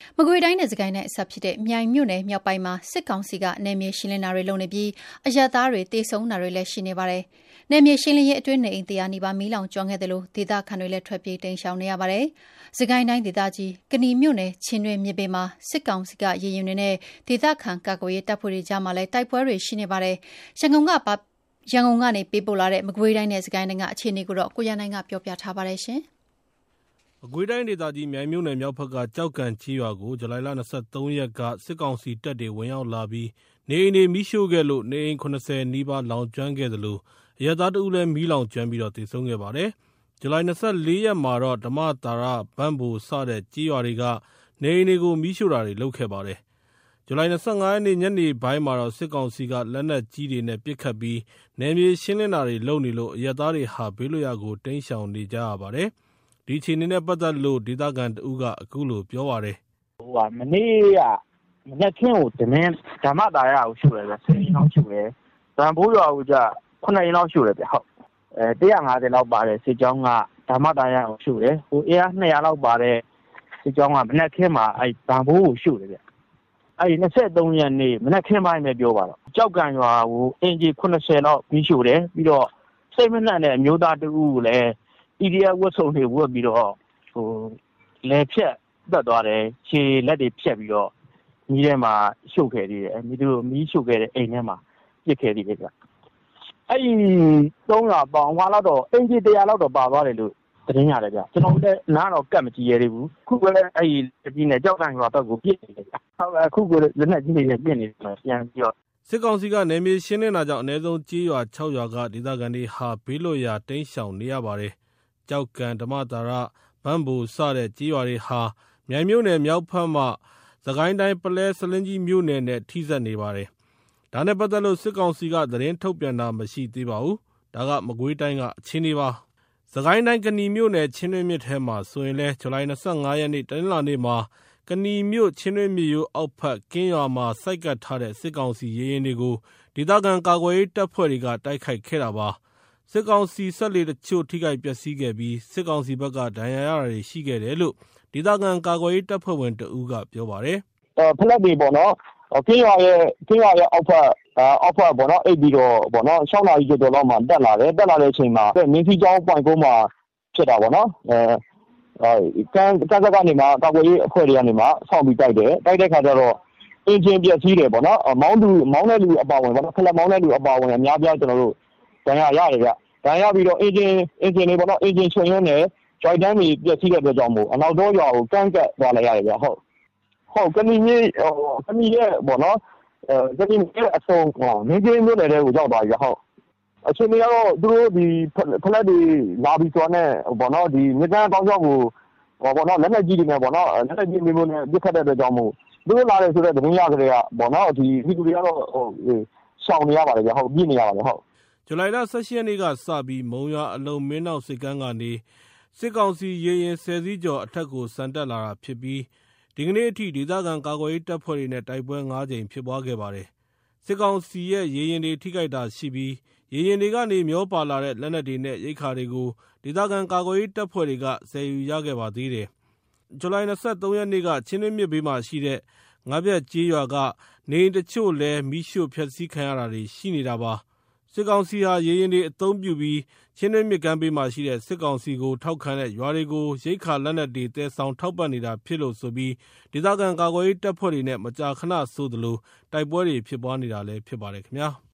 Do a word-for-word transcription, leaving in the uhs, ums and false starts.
မကွေတိုင်းနဲ့စကိုင်းနဲ့အဆက်ဖြစ်တဲ့မြိုင်မြို့နယ်မြောက်ပိုင်းမှာစစ်ကောင်စီကနယ်မြေရှင်းလင်းတာတွေလုပ်နေပြီးအရပ်သားတွေတေဆုံးတာတွေလည်းရှိနေပါတယ်။နယ်မြေရှင်းလင်းရေးအတွင်းနေအိမ်တရားနီးပါးမီးလောင်ကျွမ်းခဲ့တယ်လို့ဒေသခံတွေလည်းထွက်ပြေးတိမ်းရှောင်နေရပါတယ်။စကိုင်းတိုင်းဒေသကြီးကဏီမြို့နယ်ချင်းတွင်းမြစ်ဘေးမှာစစ်ကောင်စီကရေရင်တွေနဲ့ဒေသခံကာကွယ်ရေးတပ်ဖွဲ့တွေကြားမှာလည်းတိုက်ပွဲတွေရှိနေပါတယ်။ရန်ကုန်ကရန်ကုန်ကနေပေးပို့လာတဲ့မကွေတိုင်းနဲ့စကိုင်းတိုင်းကအခြေအနေကိုတော့ကိုရန်နိုင်ကပြောပြထားပါတယ်ရှင်။မကွေးတိုင်းဒေသကြီးမြိုင်မြို့နယ်မြောက်ဘက်ကကြောက်ကန်ကြီးရွာကိုဇူလိုင်လ၂၃ရက်ကစစ်ကောင်စီတပ်တွေဝင်ရောက်လာပြီးနေအိမ်တွေမိရှို့ခဲ့လို့နေအိမ်၇၀နီးပါးလောင်ကျွမ်းခဲ့သလိုအရပ်သားတဦးလည်းမီးလောင်ကျွမ်းပြီးတော့တေဆုံးခဲ့ပါတယ်။ဇူလိုင်၂၄ရက်မှာတော့ဓမ္မတာရဘန့်ဘူစတဲ့ကြီးရွာတွေကနေအိမ်တွေကိုမိရှို့တာတွေလုပ်ခဲ့ပါတယ်။ဇူလိုင်၂၅ရက်နေ့ညနေပိုင်းမှာတော့စစ်ကောင်စီကလက်နက်ကြီးတွေနဲ့ပစ်ခတ်ပြီးနယ်မြေရှင်းလင်းတာတွေလုပ်နေလို့အရပ်သားတွေဟာဘေးလွတ်ရာကိုတိမ်းရှောင်နေကြရပါတယ်။ဒီအခြေအနေနဲ့ပတ်သက်လို့ဒေသခံတဦးကအခုလိုပြောပါတယ်ဟိုကမနေ့ကမနေ့ကင်းကိုဒမင်းဓမ္မတာရကိုရှုတယ်ဗျဆယ်ရင်လောက်ရှုတယ်ဗန်ဘိုးရွာကိုじゃခုနှစ်ရင်လောက်ရှုတယ်ဗျဟုတ်အဲ၁၅၀လောက်ပါတယ်စစ်ကြောင်းကဓမ္မတာရကိုရှုတယ်ဟိုအေးအား၂၀၀လောက်ပါတယ်စစ်ကြောင်းကမနေ့ကင်းမှာအဲဗန်ဘိုးကိုရှုတယ်ဗျအဲဒီ၂၃ရက်နေ့မနေ့ကင်းပိုင်းပဲပြောပါတော့ကြောက်ကန်ရွာကိုအင်ဂျီ၇၀လောက်ပြီးရှုတယ်ပြီးတော့စိတ်မနှံ့တဲ့အမျိုးသားတဦးကိုလည်း E D F ဝတ်စုံတွေဝတ်ပြီးတော့ဟိုလဲဖြက်တက်သွားတယ်ခြေလက်တွေဖြက်ပြီးတော့မီးထဲမှာရှုပ်ခဲ့သေးတယ်မီးတို့မီးရှုပ်ခဲ့တဲ့အိမ်ထဲမှာပြစ်ခဲ့သေးတယ်ဗျအဲ့ဒီ၃ရာပေါင်ဟွာလောက်တော့အင်ဂျီ၁၀၀လောက်တော့ပါသွားတယ်လို့သတင်းရတယ်ဗျကျွန်တော်လည်းနားတော့ကတ်မကြည့်ရသေးဘူးခုကလည်းအဲ့ဒီဒီနဲ့ကြောက်ကန်ရွာဘက်ကိုပြစ်နေတယ်ဗျဟုတ်ကဲ့အခုကလည်းလက်နက်ကြီးတွေနဲ့ပြစ်နေတယ်ပြန်ပြီးတော့စစ်ကောင်စီကနယ်မြေရှင်းနေတာကြောင့်အနည်းဆုံးကြေးရွာ၆ရွာကဒေသခံတွေဟာဘေးလွတ်ရာတိမ်းရှောင်နေရပါတယ်ကြောက်ကန်ဓမ္မတာရဘန့်ဘူစတဲ့ကြေးရွာတွေဟာမြိုင်မြို့နယ်မြောက်ဖက်မှစကိုင်းတိုင်းပလဲစလင်းကြီးမြို့နယ်နဲ့ထိစပ်နေပါတယ်။ဒါနဲ့ပတ်သက်လို့စစ်ကောင်စီကသတင်းထုတ်ပြန်တာမရှိသေးပါဘူး။ဒါကမကွေးတိုင်းကအခြေအနေပါ။စကိုင်းတိုင်းကဏီမြို့နယ်ချင်းတွင်းမြစ်ထဲမှာဆိုရင်လဲဇူလိုင်၂၅ရက်နေ့တနင်္လာနေ့မှာကဏီမြို့ချင်းတွင်းမြစ်ရိုးအောက်ဖက်ကင်းရွာမှာစိုက်ကပ်ထားတဲ့စစ်ကောင်စီရေရင်တွေကိုဒေသခံကာကွယ်ရေးတပ်ဖွဲ့တွေကတိုက်ခိုက်ခဲ့တာပါ။စစ်ကောင်စီဆက်လေတချို့ထိခိုက်ပျက်စီးခဲ့ပြီးစစ်ကောင်စီဘက်ကဒဏ်ရာရတာတွေရှိခဲ့တယ်လို့ဒေသခံကာကွယ်ရေးတပ်ဖွဲ့ဝင်တဦးကပြောပါတယ်။အဲဖလက်တွေပေါ့နော်။ကင်းရွာရဲ့ကင်းရွာရဲ့အောက်ဖက်အောက်ဖက်ပေါ့နော်အိပ်ပြီးတော့ပေါ့နော်၆နာရီကျော်ကျော်လောက်မှတက်လာတယ်တက်လာတဲ့အချိန်မှာမင်းကြီးကျောင်းပွိုင်ကုန်းမှာဖြစ်တာပေါ့နော်။အဲအဲကန်ကန်ကနေမှကာကွယ်ရေးအဖွဲ့တွေကနေမှဆောင်းပြီးတိုက်တယ်တိုက်တဲ့ခါကျတော့အင်ဂျင်ပျက်စီးတယ်ပေါ့နော်။မောင်းသူမောင်းတဲ့လူအပါဝင်ပေါ့နော်ဖလက်မောင်းတဲ့လူအပါဝင်အများပြားကျွန်တော်တို့ဒဏ်ရာရတယ်ဗျ။ဒဏ်ရာပြီးတော့အင်ဂျင်အင်ဂျင်တွေပေါ့နော်အင်ဂျင်ချွင်ရင်းနဲ့ဂျိုက်တန်းတွေပြည့်စည်တဲ့အတွက်ကြောင့်မို့အနောက်တော့ရွာကိုကန့်ကတ်သွားလိုက်ရတယ်ဗျဟုတ်ဟုတ်ကဏီကြီးကဏီရဲ့ပေါ့နော်အဲကဏီရဲ့အဆုံးမင်းကြီးမြို့နယ်ထဲကိုရောက်သွားပြီဟုတ်အချိန်ကြီးကတော့သူတို့ဒီဖလက်တွေလာပြီးဆိုတော့ပေါ့နော်ဒီမြကန်းကောင်းကြောက်ကိုပေါ့နော်လက်နက်ကြီးတွေနဲ့ပေါ့နော်လက်နက်ကြီးမျိုးနဲ့ပြစ်ခတ်တဲ့အတွက်ကြောင့်မို့သူတို့လာတယ်ဆိုတော့တမင်ရကလေးကပေါ့နော်ဒီဒီလူတွေကတော့ဟိုရှောင်နေရပါတယ်ဗျဟုတ်ပြည့်နေရပါတယ်ဟုတ်ဇူလိုင်လ၁၈ရက်နေ့ကစပြီးမုံရွာအလုံမင်းနောက်စစ်ကမ်းကနေစစ်ကောင်စီရေရင်ဆယ်စီးကျော်အထက်ကိုစံတက်လာတာဖြစ်ပြီးဒီကနေ့အထိဒေသခံကာကွယ်ရေးတပ်ဖွဲ့တွေနဲ့တိုက်ပွဲ၅ကြိမ်ဖြစ်ပွားခဲ့ပါတယ်။စစ်ကောင်စီရဲ့ရေရင်တွေထိခိုက်တာရှိပြီးရေရင်တွေကနေမျောပါလာတဲ့လက်နက်တွေနဲ့ရိတ်ခါတွေကိုဒေသခံကာကွယ်ရေးတပ်ဖွဲ့တွေကဆယ်ယူရခဲ့ပါသေးတယ်။ဇူလိုင်၂၃ရက်နေ့ကချင်းတွင်းမြစ်ဘေးမှာရှိတဲ့ငါးပြက်ကျေးရွာကနေတချို့လဲမိရှို့ဖျက်ဆီးခံရတာတွေရှိနေတာပါ။စစ်ကောင်စီဟာရေရင်တွေအသုံးပြုပြီးချင်းတွင်းမြစ်ကမ်းဘေးမှာရှိတဲ့စစ်ကောင်စီကိုထောက်ခံတဲ့ရွာတွေကိုရိတ်ခါလက်နက်တွေတဲဆောင်ထောက်ပံ့နေတာဖြစ်လို့ဆိုပြီးဒေသခံကာကွယ်ရေးတပ်ဖွဲ့တွေနဲ့မကြာခဏဆိုသလိုတိုက်ပွဲတွေဖြစ်ပွားနေတာလည်းဖြစ်ပါတယ်ခင်ဗျာ။